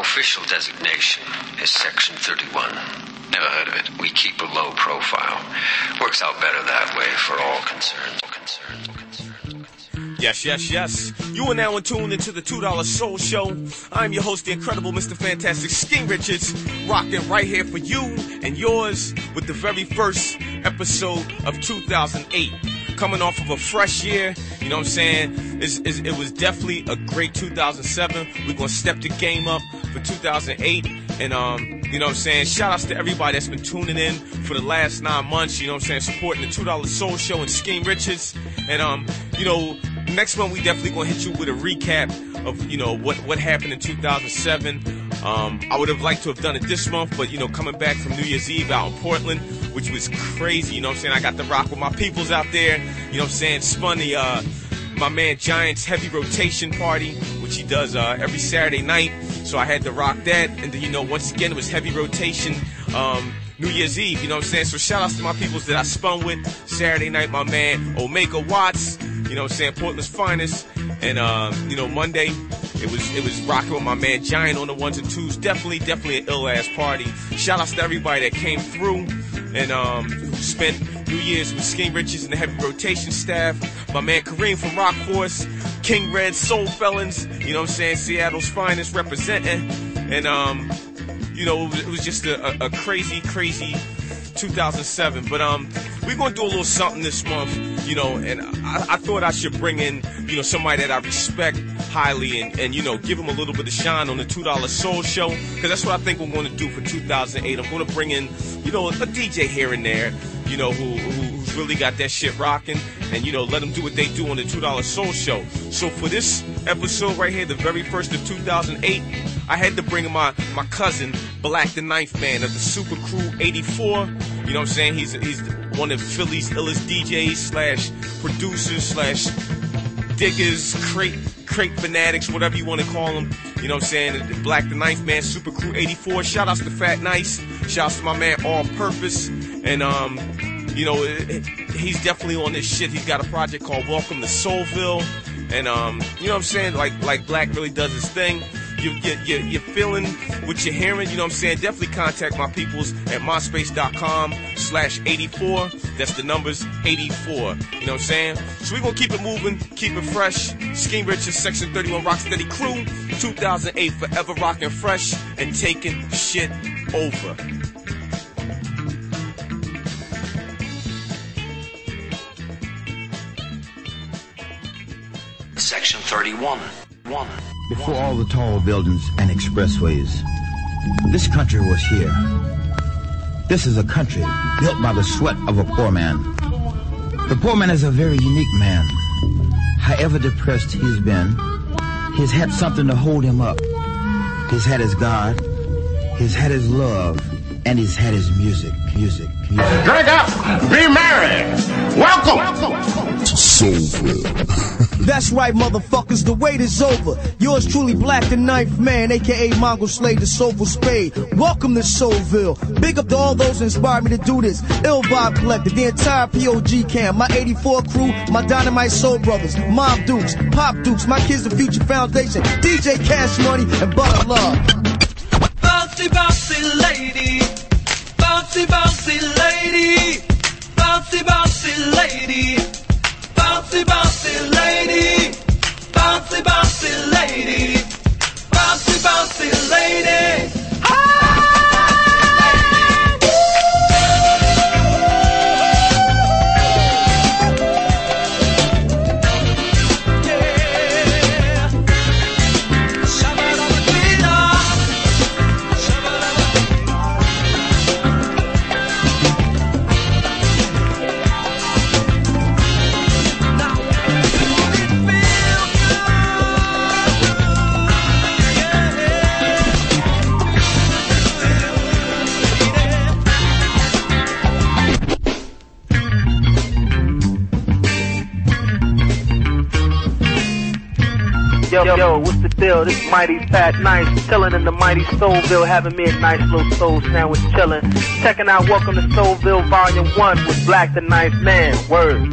official designation is Section 31. Never heard of it. We keep a low profile. Works out better that way for all concerned. Yes. You are now in tune into the $2 Soul Show. I'm your host, the incredible Mr. Fantastic Sking Richards, rocking right here for you and yours with the very first episode of 2008. Coming off of a fresh year, you know what I'm saying? It was definitely a great 2007. We're going to step the game up for 2008. And, you know what I'm saying? Shout outs to everybody that's been tuning in for the last 9 months, you know what I'm saying? Supporting the $2 Soul Show and Sking Richards. And, you know, next month we definitely going to hit you with a recap of, you know, what happened in 2007. I would have liked to have done it this month, but, you know, coming back from New Year's Eve out in Portland, which was crazy, you know what I'm saying? I got to rock with my peoples out there, you know what I'm saying? Spun the, my man Giant's heavy rotation party, which he does, every Saturday night. So I had to rock that. And then, you know, once again, it was heavy rotation, New Year's Eve, you know what I'm saying? So shout outs to my peoples that I spun with Saturday night, my man Omega Watts, you know what I'm saying? Portland's finest. And, you know, Monday, it was rocking with my man Giant on the ones and twos. Definitely an ill-ass party. Shout outs to everybody that came through and who spent New Year's with Sking Richards and the heavy rotation staff. My man Kareem from Rock Force, King Red, Soul Felons, you know what I'm saying? Seattle's finest representing. And, you know, it was just a crazy 2007. But we're going to do a little something this month, you know, and I thought I should bring in, you know, somebody that I respect highly and you know, give him a little bit of shine on the $2 Soul Show, because that's what I think we're going to do for 2008. I'm going to bring in, you know, a DJ here and there, you know, who's really got that shit rocking, and, you know, let them do what they do on the $2 Soul Show. So for this episode right here, the very first of 2008, I had to bring in my cousin, Black the Ninth Man of the Super Crew 84. You know what I'm saying? He's one of Philly's illest DJs slash producers slash diggers, crate fanatics, whatever you want to call them. You know what I'm saying? Black the Ninth Man, Super Crew 84. Shout outs to Fat Nice. Shout outs to my man All Purpose. And, you know, he's definitely on this shit. He's got a project called Welcome to Soulville. And, you know what I'm saying? Like Black really does his thing. You're feeling what you're hearing, you know what I'm saying? Definitely contact my peoples at myspace.com/84. That's the numbers 84. You know what I'm saying? So we're going to keep it moving, keep it fresh. Sking Richards, Section 31 Rocksteady Crew, 2008, forever rocking fresh and taking shit over. Section 31. Before all the tall buildings and expressways, this country was here. This is a country built by the sweat of a poor man. The poor man is a very unique man. However depressed he's been, he's had something to hold him up. He's had his God, he's had his love, and he's had his music. Drink up, be merry, welcome to Soulville. That's right, motherfuckers, the wait is over. Yours truly, Black the Ninth Man, aka Mongol Slade, the Soulful Spade. Welcome to Soulville. Big up to all those who inspired me to do this. Ill Vibe Collective, the entire POG camp, my 84 crew, my Dynamite Soul Brothers, Mob Dukes, Pop Dukes, my Kids the Future Foundation, DJ Cash Money, and Butter Love. Bouncy, bouncy lady, bouncy, bouncy lady, bouncy, bouncy lady, bouncy, bouncy lady, bouncy, bouncy lady, bouncy, bouncy lady. Yo, what's the deal? This Mighty Fat Nice, chillin' in the mighty Soulville, having me a nice little soul sandwich chillin'. Checking out Welcome to Soulville Volume 1 with Black the Ninth Man. Word.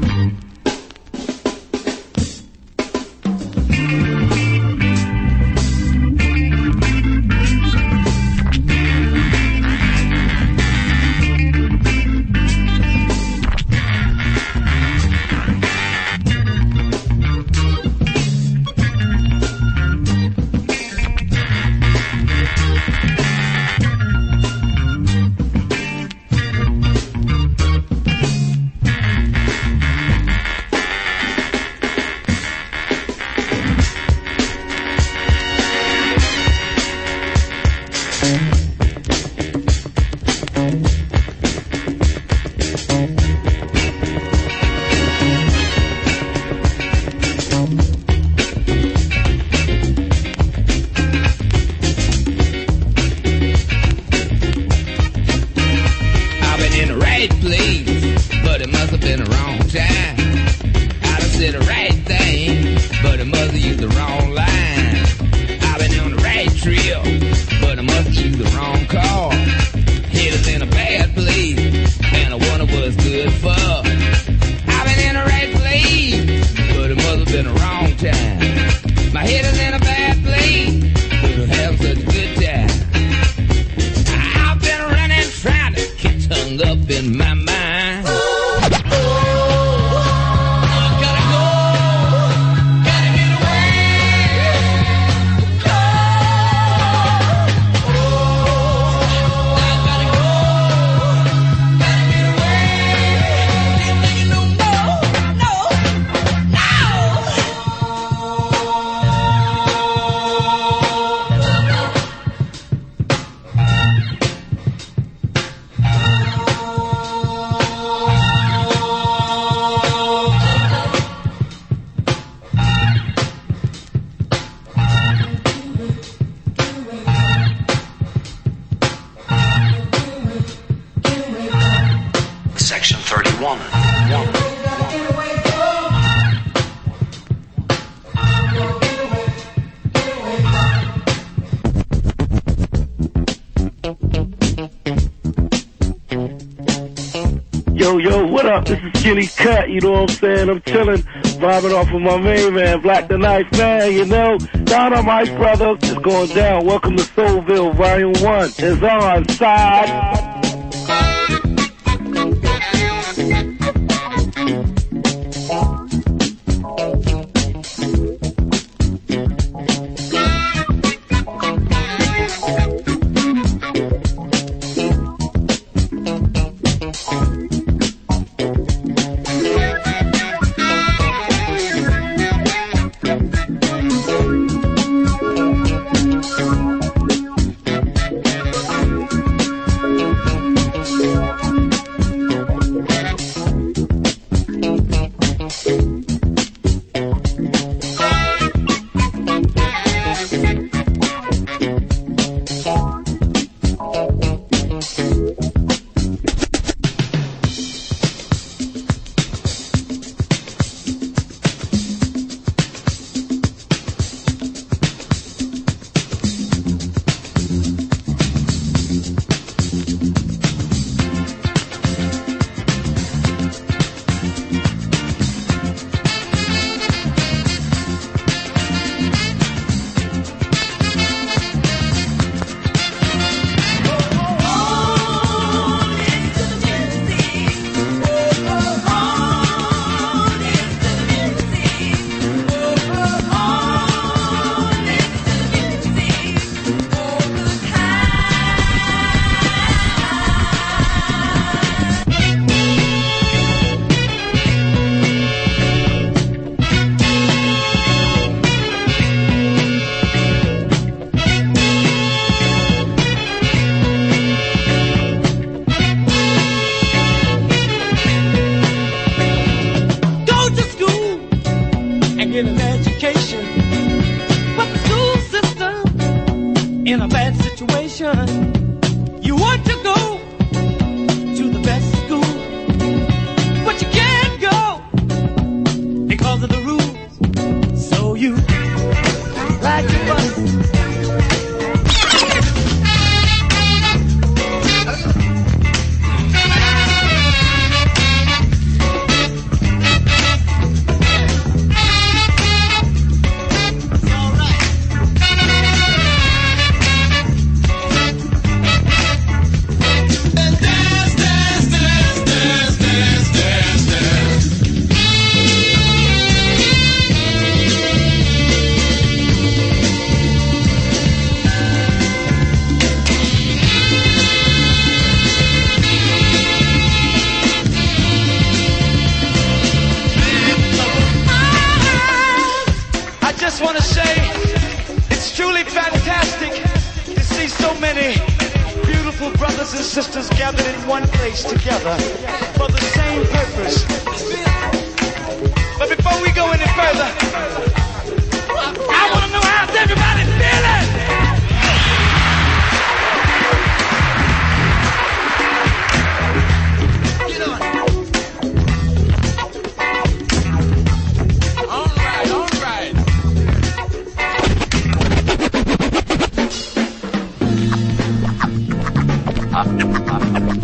been the wrong time. I done said the right thing, but the mother used the wrong line. I've been on the right trail, but I must use the wrong car. Head is in a bad place, and I wonder what's good for. I've been in the right place, but the mother's been the wrong time. My head is in a bad place, but I have such a good time. I've been running, trying to get hung up in my mind. Section 31. Yo, what up? This is Skinny Cut, you know what I'm saying? I'm chilling, vibing off of my main man, Black the Knife Man, you know? Dynamite, brother, it's going down. Welcome to Soulville, Volume 1. It's on, side.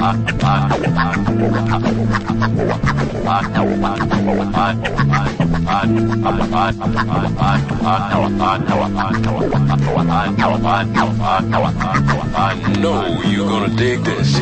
know you're gonna dig this.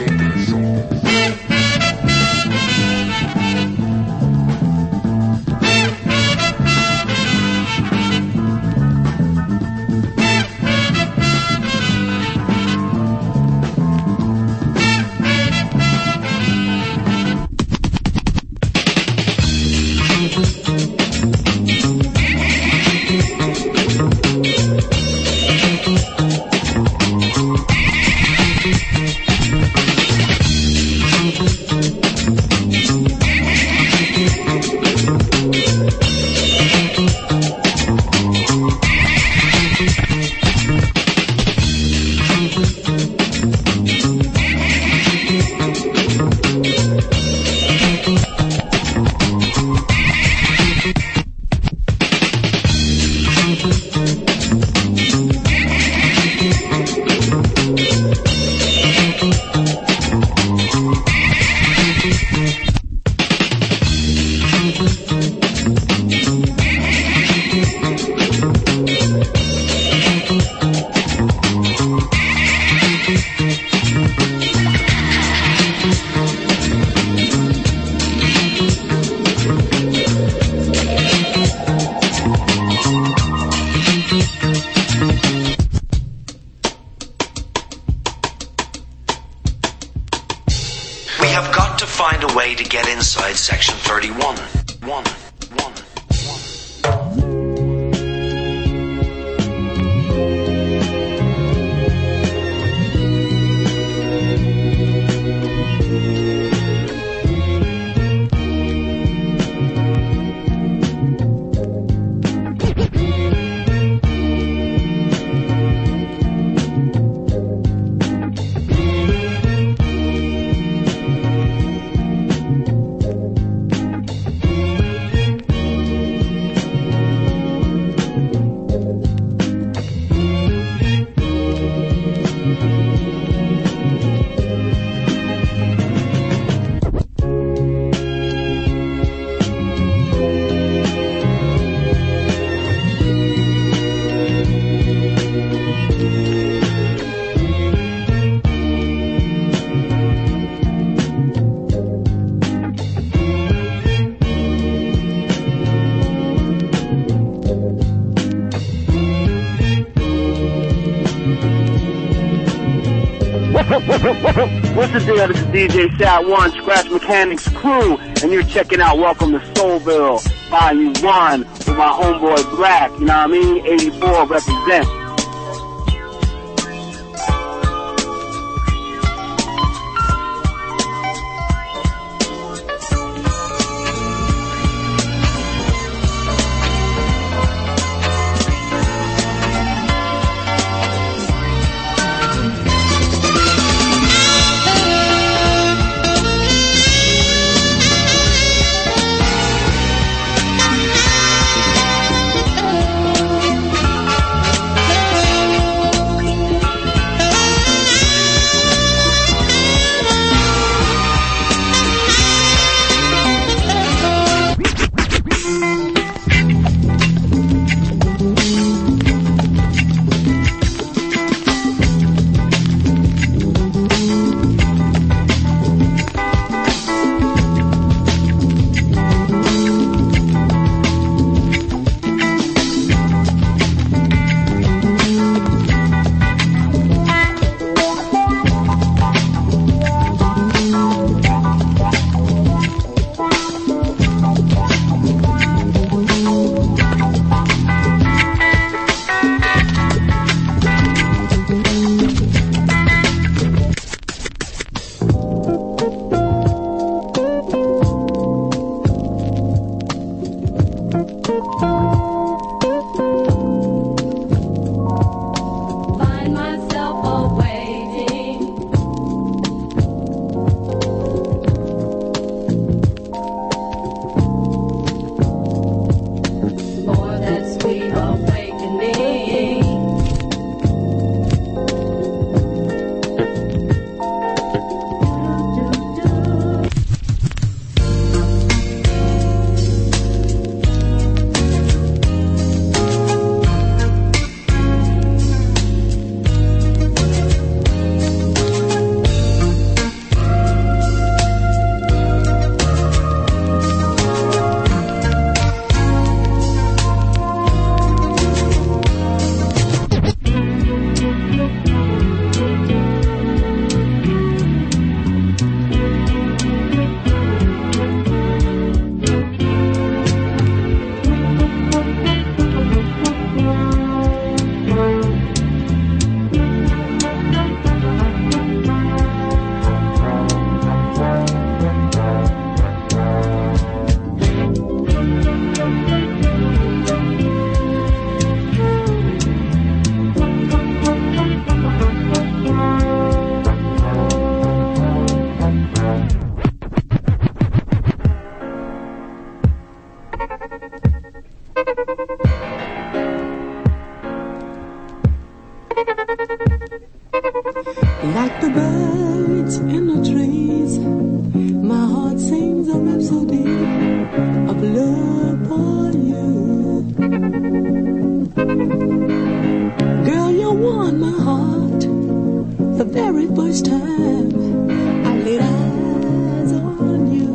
Section 31. What's the deal? This is DJ Sat One, Scratch Mechanics crew, and you're checking out Welcome to Soulville, Volume 1, with my homeboy Black, you know what I mean? 84 represent. Like the birds in the trees, my heart sings a rhapsody of love for you. Girl, you won my heart the very first time I laid eyes on you.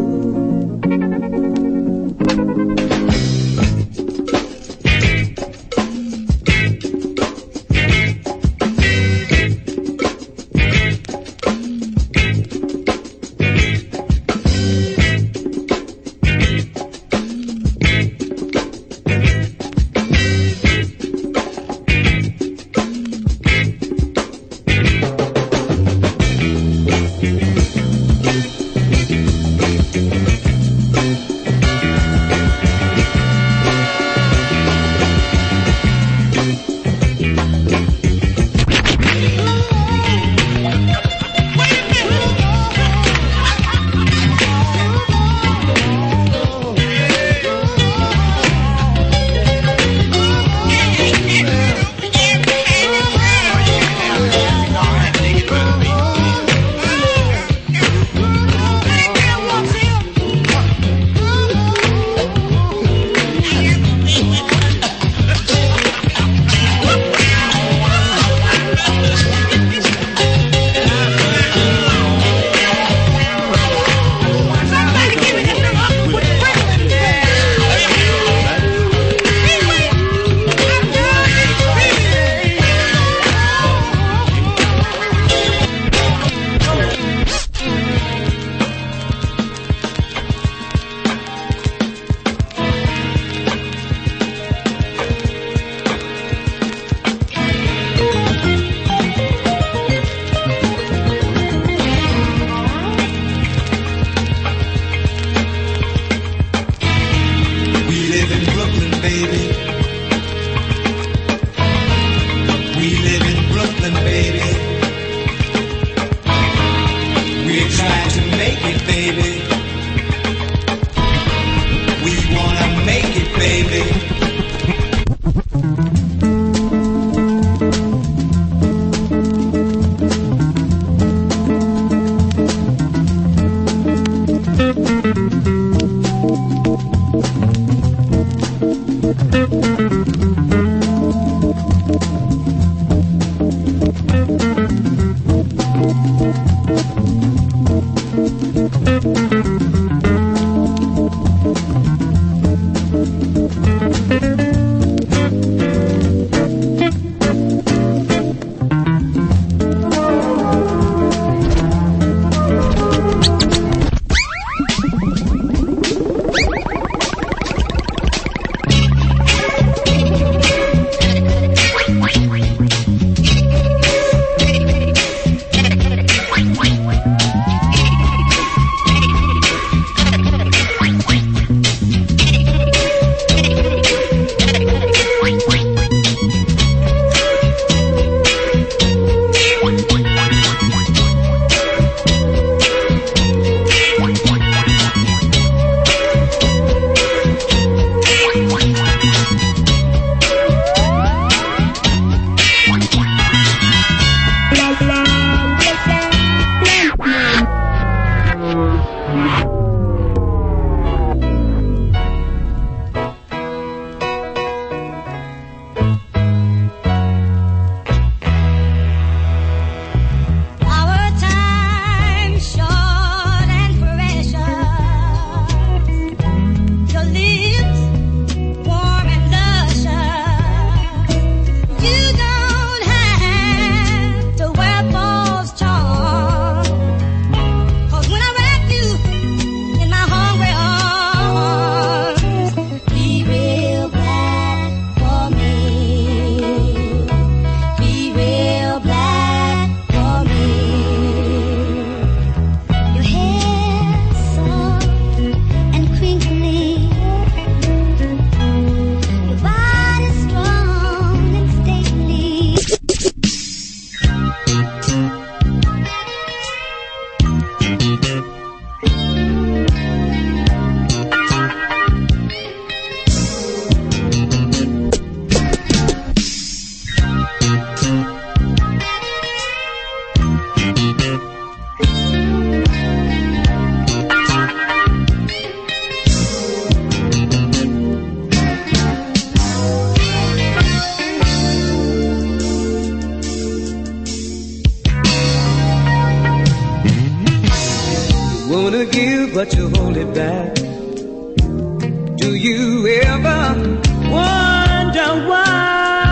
wanna give, but you hold it back. Do you ever wonder why?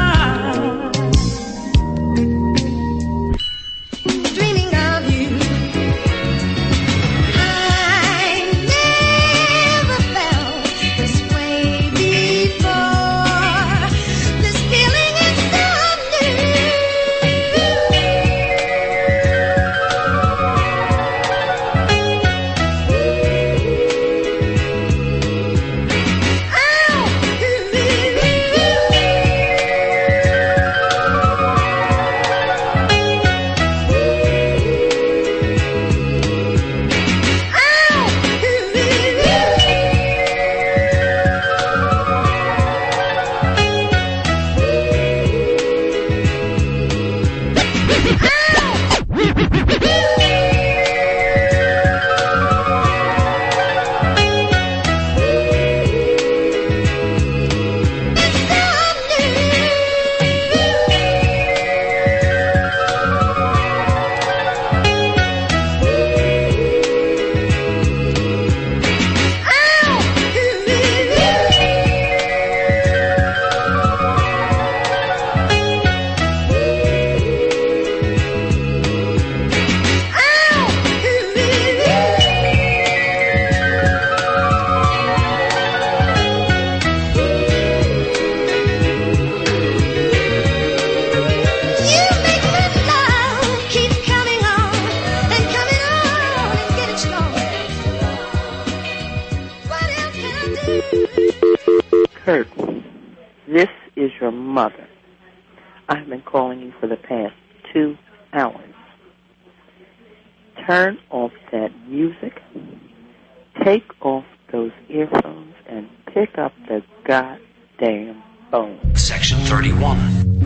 Dreaming of you, I never felt this way before. This feeling is so new. Kurt, this is your mother. I've been calling you for the past 2 hours. Turn off that music, take off those earphones, and pick up the goddamn phone. Section 31.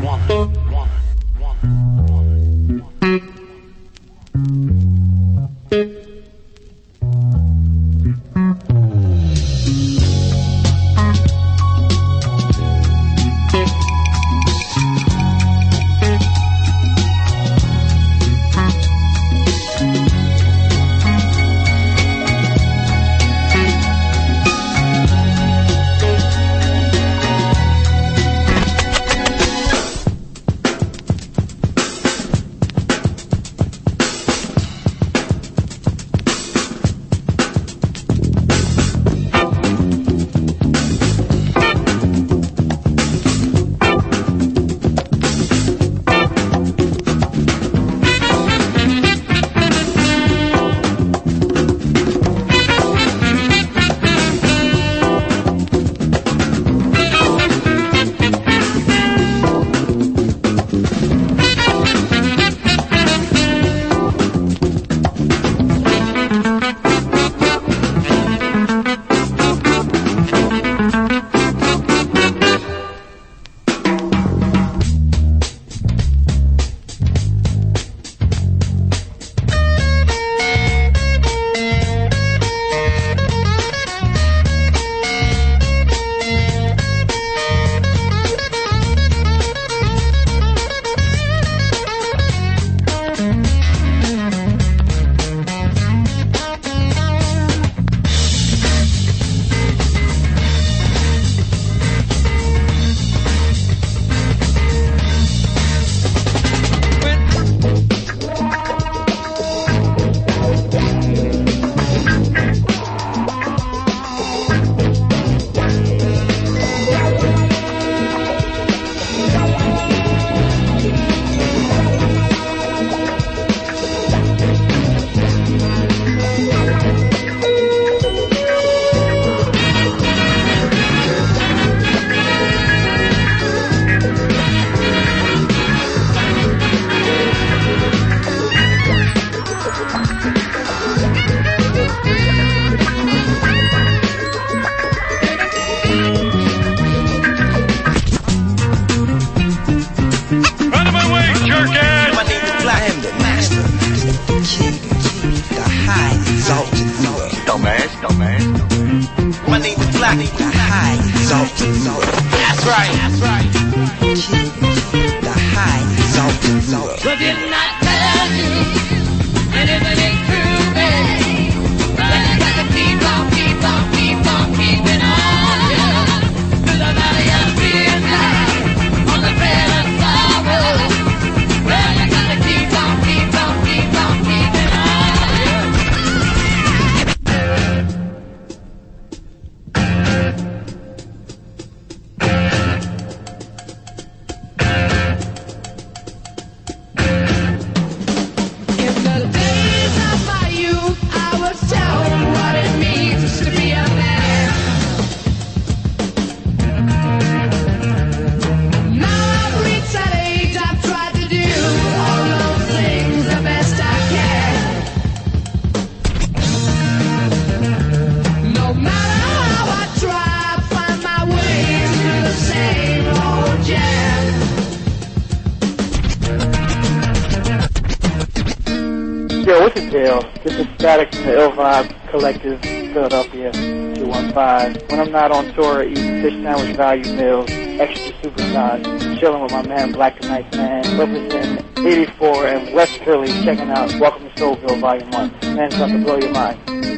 That's right. The high exalted. But didn't I tell you? And isn't it true, babe? keeping on, yeah. To the valley of fear and night, on the trail of sorrow. Well, you gotta keep on, keep on, keep on keeping on, yeah. In the days of my youth, I was told what it means to be a man. Now I've reached that age, I've tried to do all those things the best I can. No matter how I try, I find my way through the same old jam. Yo, what's the deal? This is Static from the Ill Vibe Collective, Philadelphia, 215. When I'm not on tour, eating fish sandwich value meals, extra supersize, chilling with my man Black the Nice Man, representing 84 and West Philly, checking out Welcome to Soulville Volume 1. Man, it's about to blow your mind.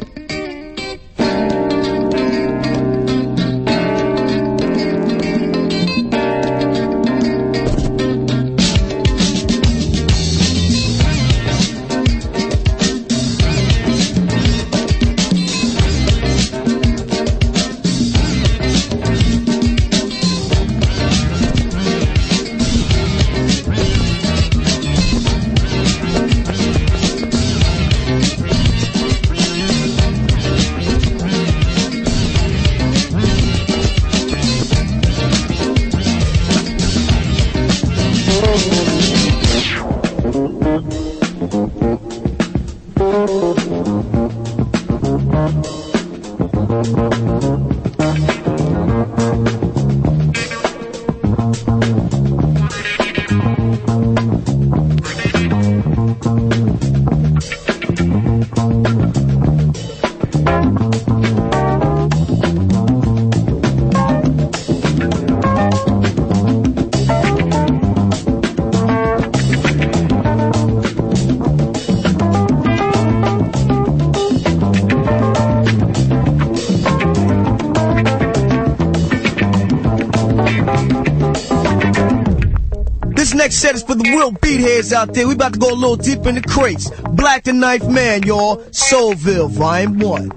Next set is for the real beat heads out there. We about to go a little deep in the crates. Black the Knife Man, y'all. Soulville, Volume 1.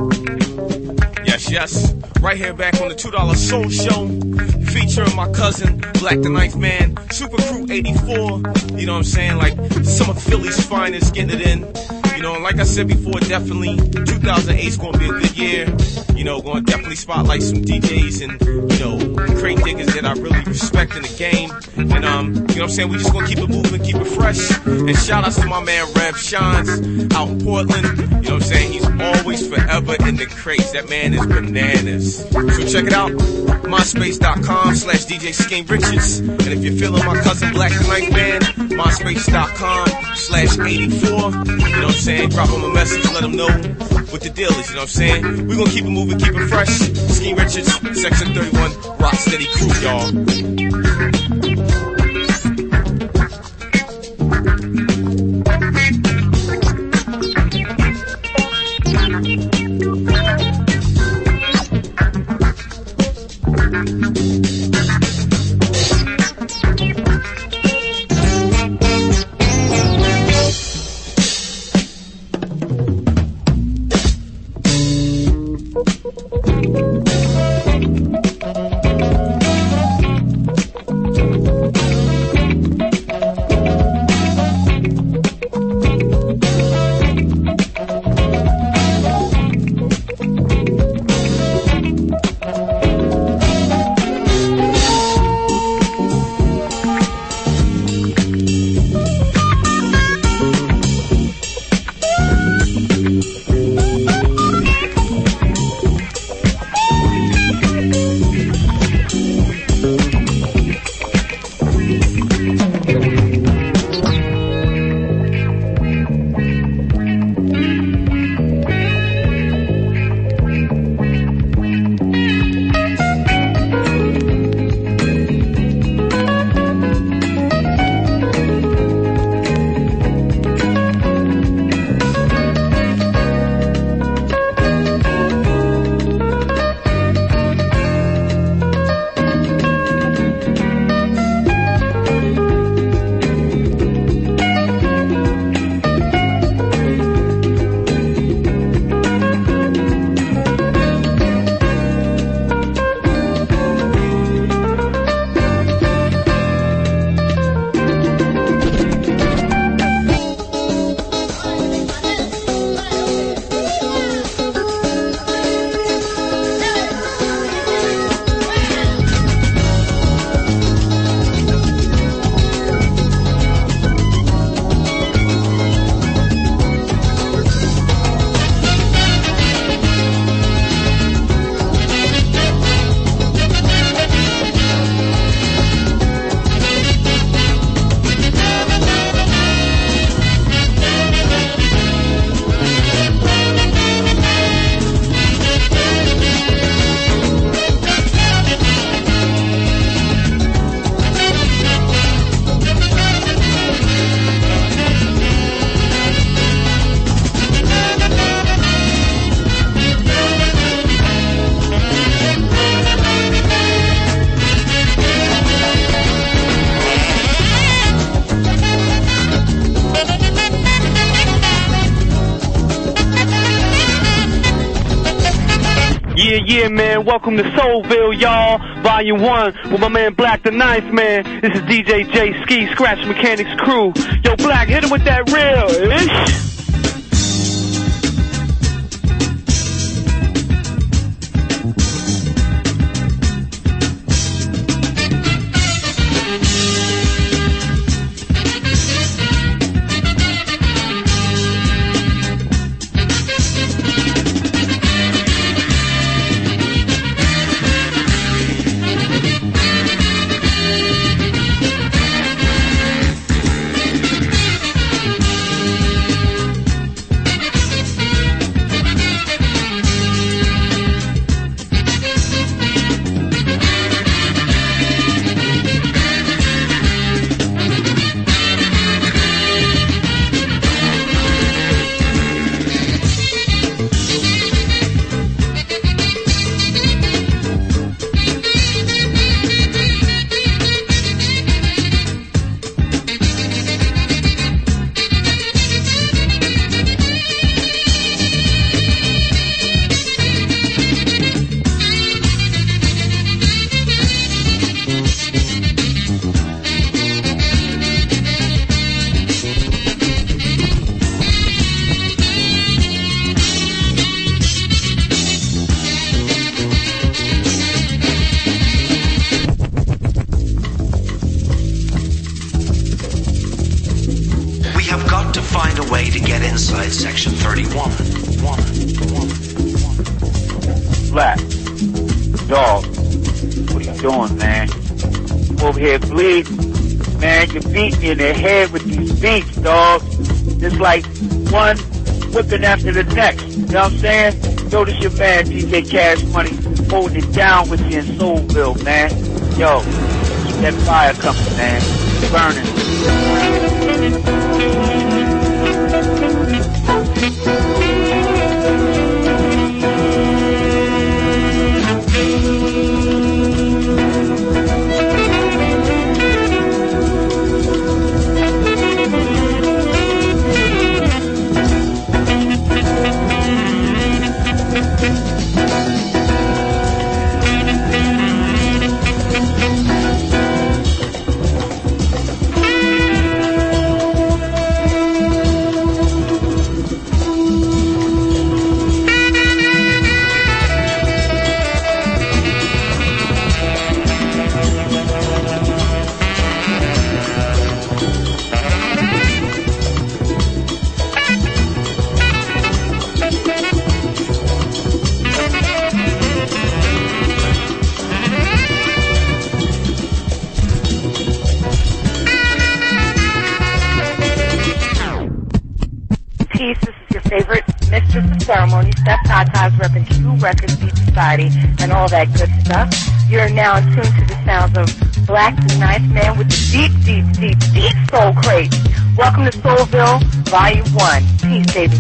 Yes, yes. Right here back on the $2 Soul Show. Featuring my cousin, Black the Knife Man. Super Crew 84. You know what I'm saying? Like, some of Philly's finest getting it in. You know, like I said before, definitely 2008 is going to be a good year. You know, going to definitely spotlight some DJs and, you know, crate diggers that I really respect in the game. And, you know what I'm saying? We just going to keep it moving, keep it fresh. And shout outs to my man Rev Shines out in Portland. You know what I'm saying? He's always forever in the crates. That man is bananas. So check it out. MySpace.com/DJ Scheme Richards. And if you're feeling my cousin Black the Knife Man, MySpace.com/84. You know what I'm saying? Drop him a message, let him know what the deal is, you know what I'm saying? We're gonna keep it moving, keep it fresh. Scheme Richards, Section 31, Rock Steady Crew, y'all. Yeah, man. Welcome to Soulville, y'all. Volume 1 with my man Black the Ninth, man. This is DJ J Ski, Scratch Mechanics crew. Yo, Black, hit him with that real-ish. Section 31. Black. Dog. What are you doing, man? Over here bleeding. Man, you're beating me in the head with these beats, dog. It's like one whipping after the next. You know what I'm saying? Yo, this your man, DJ Cash Money, holding it down with you in Soulville, man. Yo, keep that fire coming, man. Burning. Ceremony, Steph Tata's repping Q Records, Beat Society, and all that good stuff. You're now tuned to the sounds of Black the Ninth Man with the deep soul crate. Welcome to Soulville, Volume 1. Peace, baby.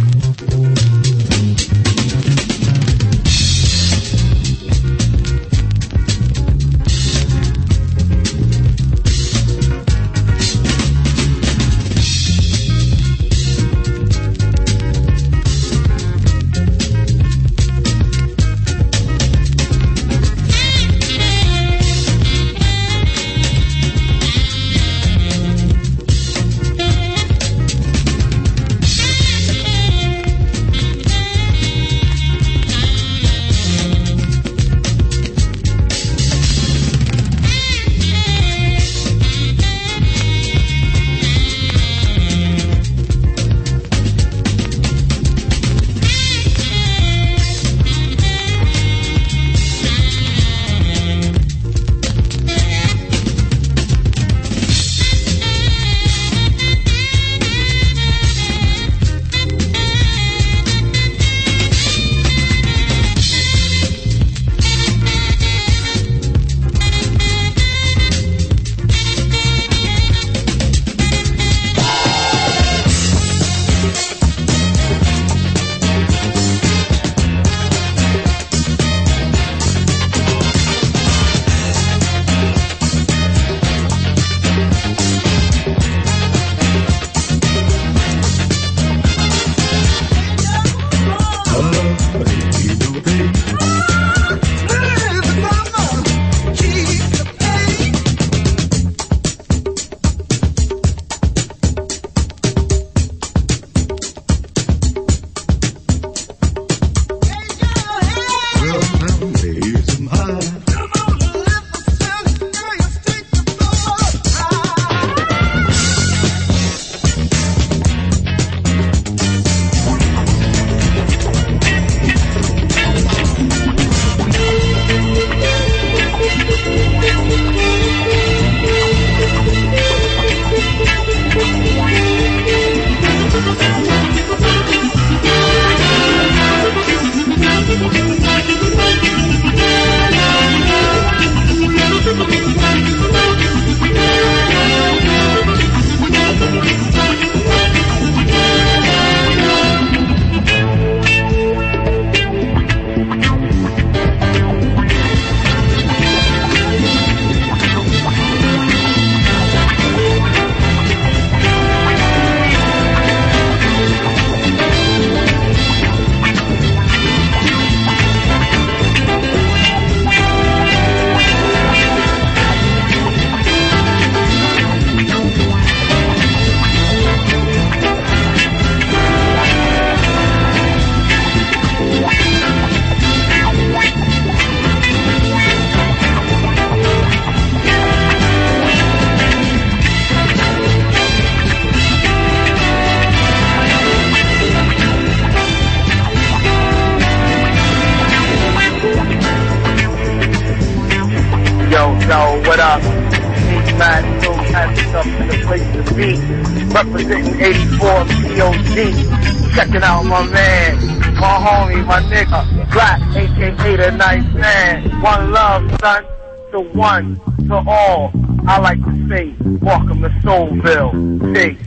up in the place to be. Representing 84 POD. Checking out my man, my homie, my nigga, Black, aka the Nice Man. One love, son, to one, to all. I like to say, welcome to Soulville. Peace.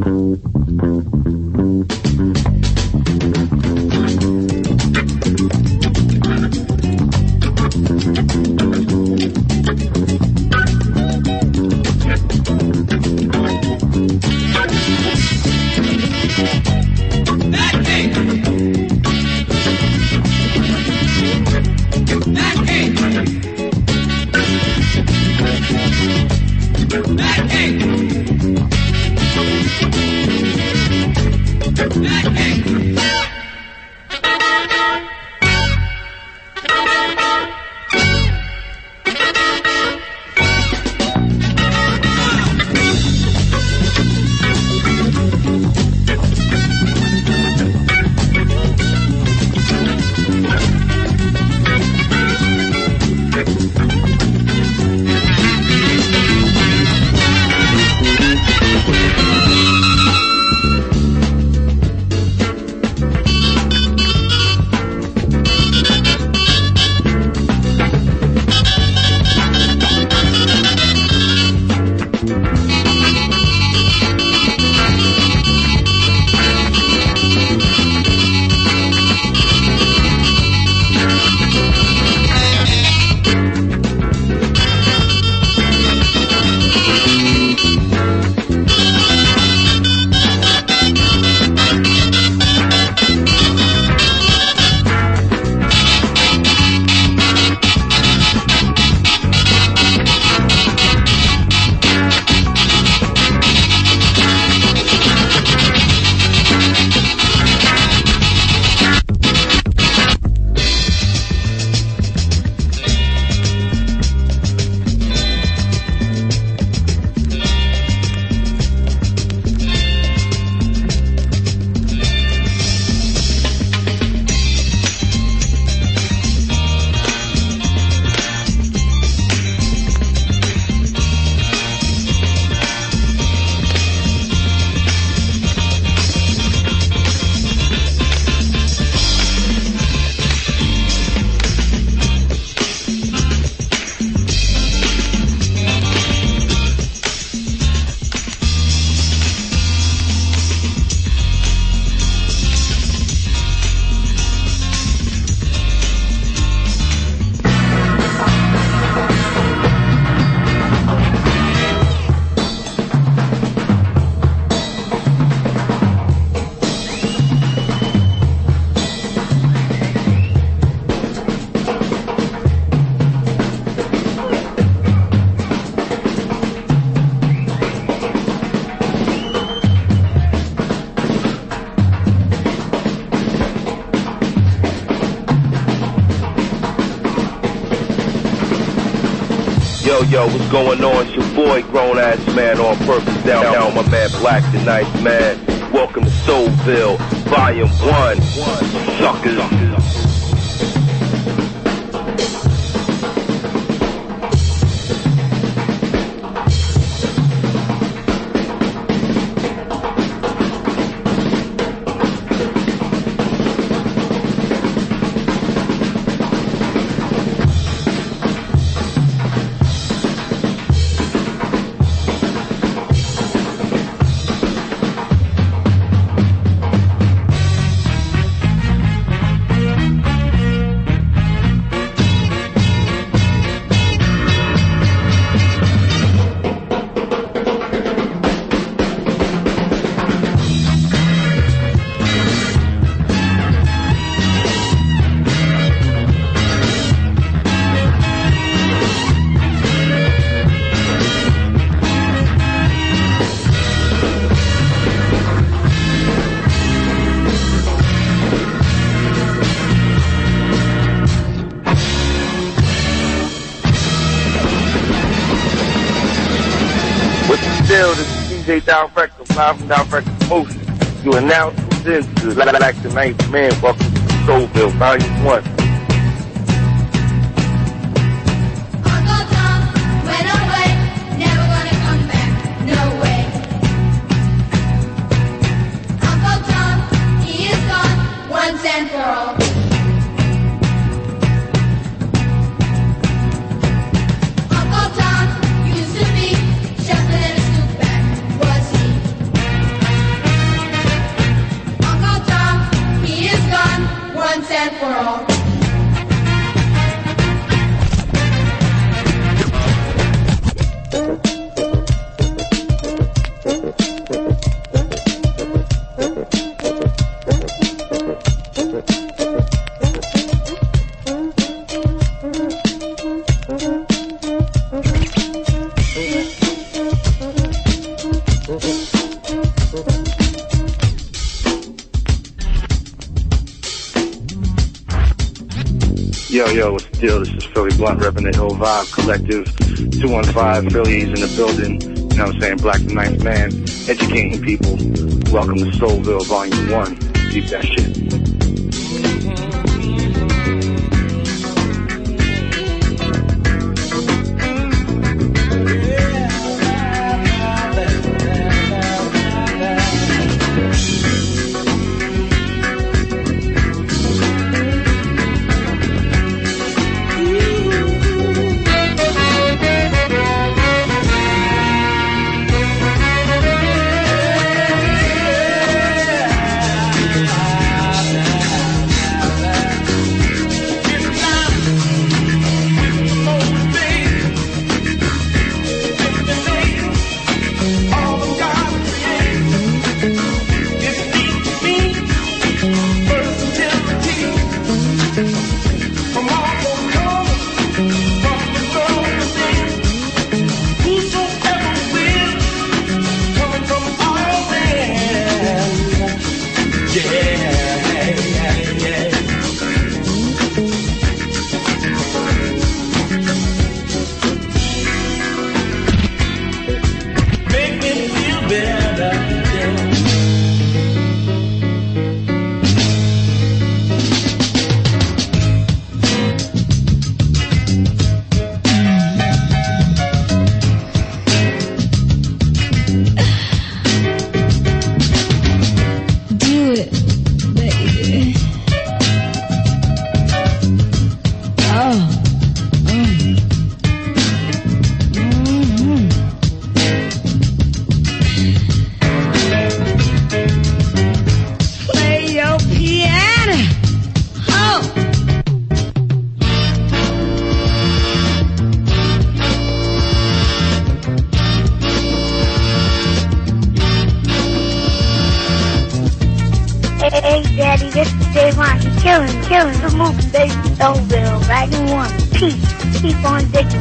Yo, what's going on? It's your boy, Grown Ass Man on Purpose. Down, my man Black, the Nice Man. Welcome to Soulville, Volume 1. Suckers. Still, this is DJ Down Records, live from Down Records Motion. You are now tuned in to Black the Nice Man. Welcome to Soulville, Volume 1. Uncle Tom went away, never gonna come back. No Yo, what's the deal? This is Philly Blunt, repping the Hill Vibe Collective. 215 Phillies in the building. You know what I'm saying? Black the Ninth Man, educating people. Welcome to Soulville Volume 1. Keep that shit. Killing the moving, baby. Soulville, Wagon 1. Peace. Keep on digging.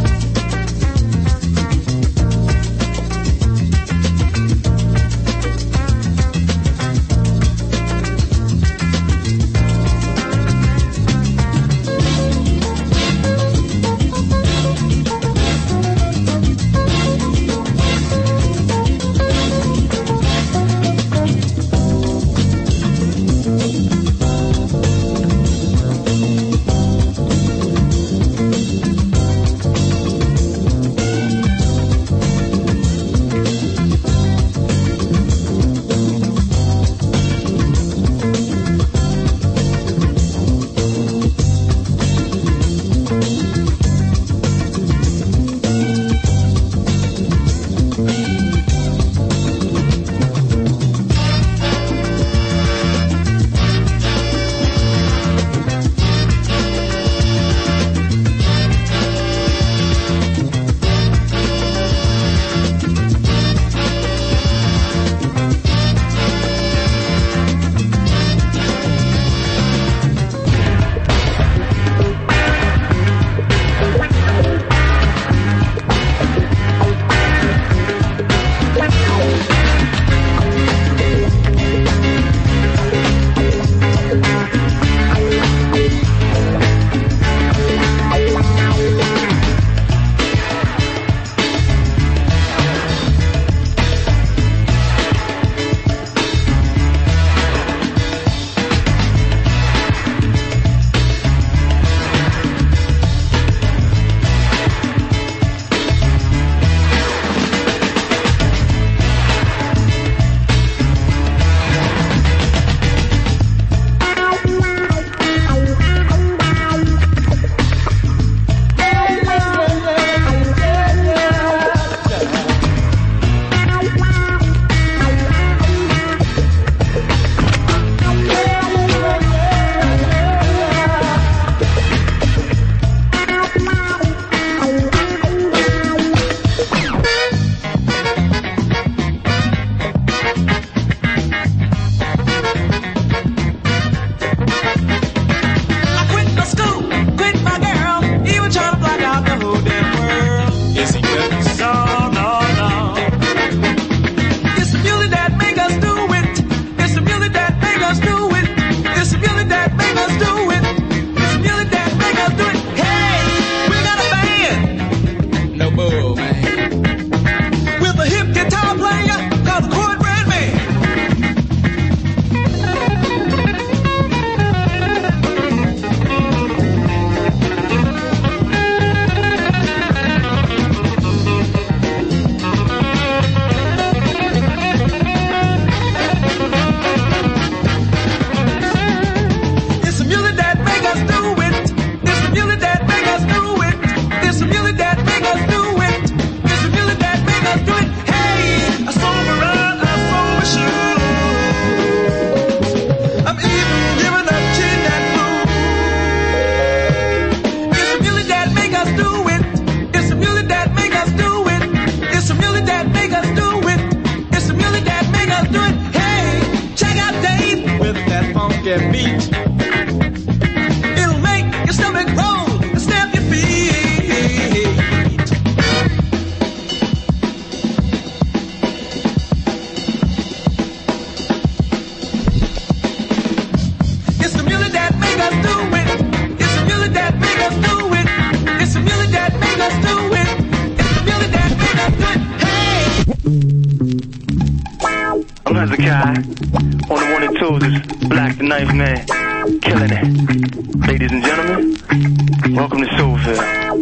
funky beat. It'll make your stomach roll and stamp your feet. It's the music that make us do it. It's the music that make us do it. It's the music that make us do it. It's the music that make us do it. Hey! I'm Hezekiah. On the 1 and 2, this Black the Knife Man, killing it. Ladies and gentlemen, welcome to Soulville.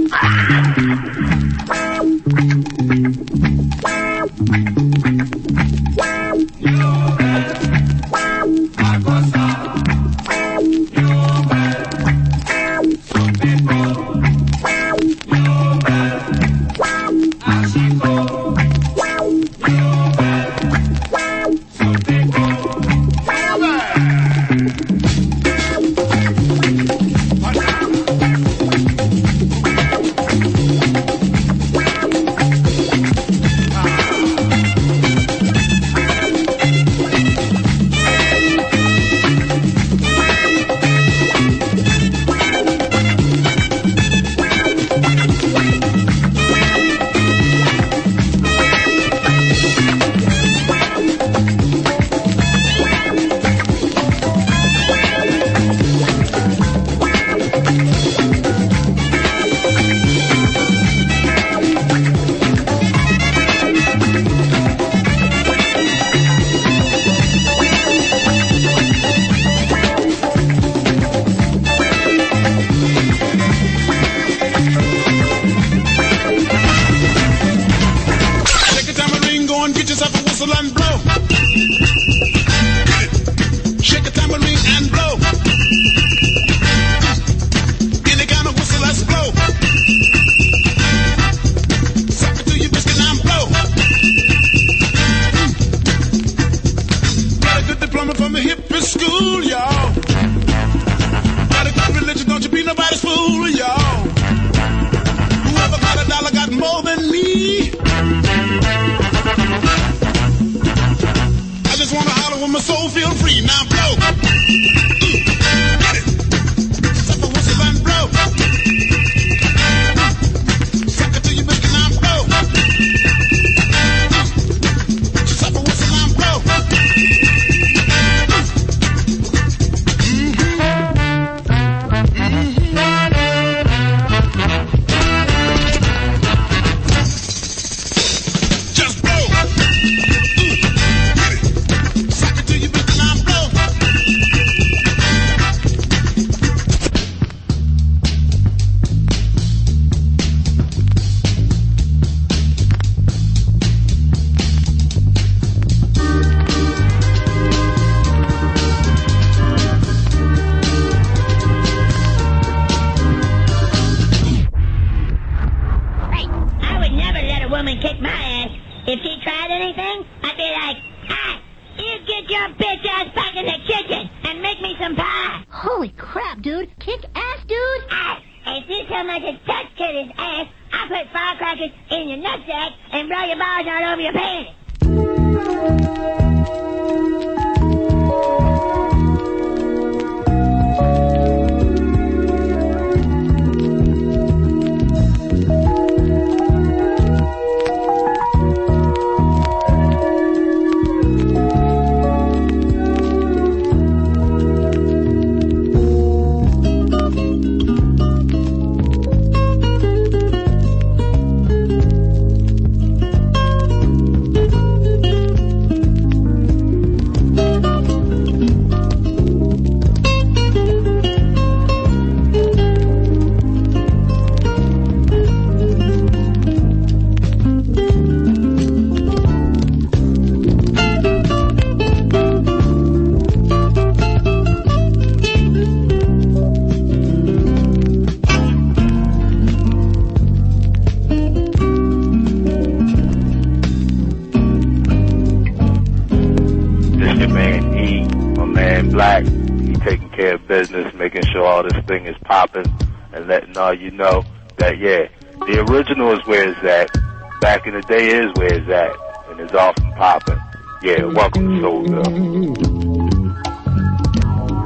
Thing is popping and letting all you know that, yeah, the original is where it's at. Back in the day is where it's at. And it's off and popping. Yeah, welcome to Soulville.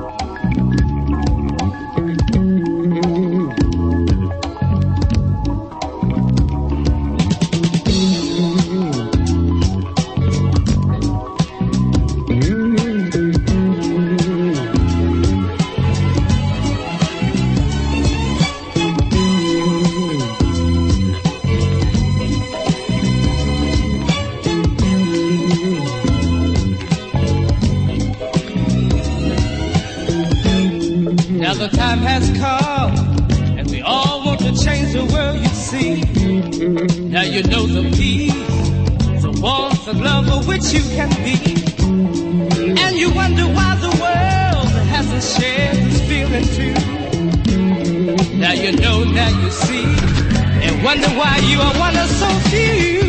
Now the time has come, and we all want to change the world, you see. Now you know the peace, the warmth, the love for which you can be. And you wonder why the world hasn't shared this feeling too. Now you know, now you see, and wonder why you are one of so few.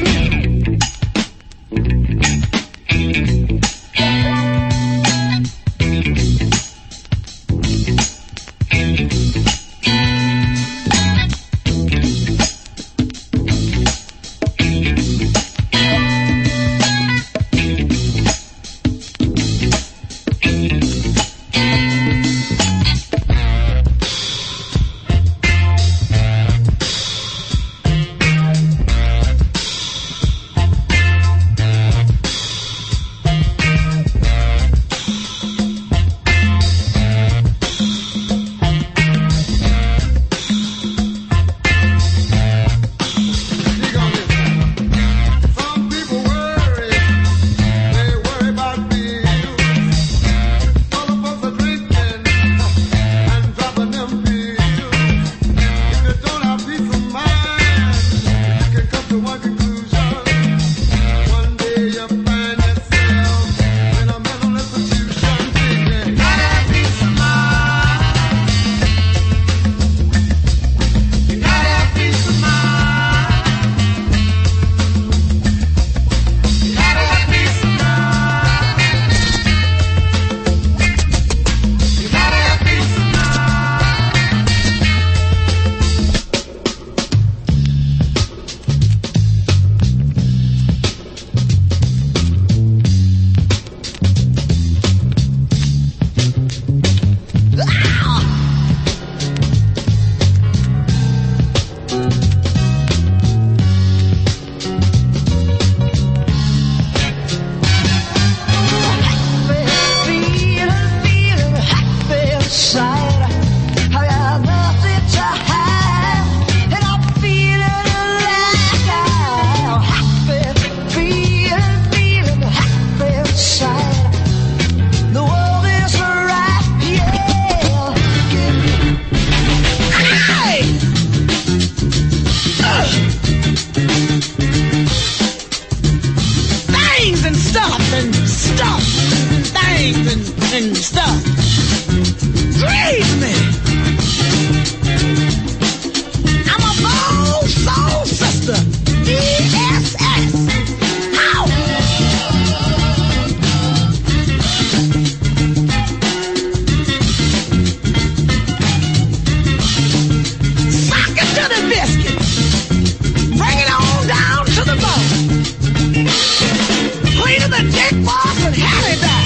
and stuff. Praise me. I'm a bold soul sister. ESS. How? Sock it to the biscuit. Bring it on down to the bone. Clean to the dick box and have it back.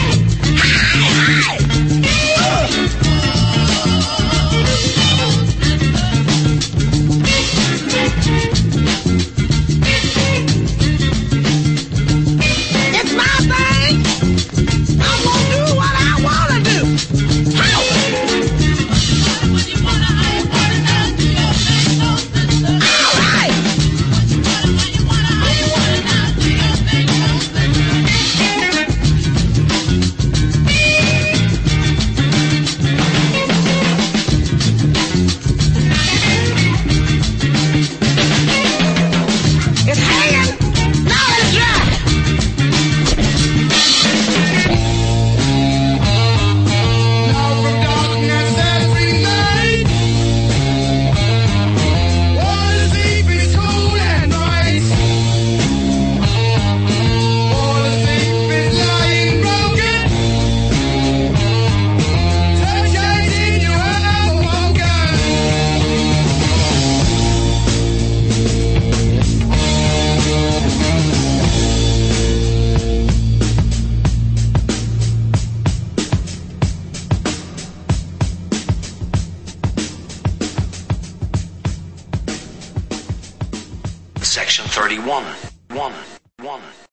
Section 31. 1.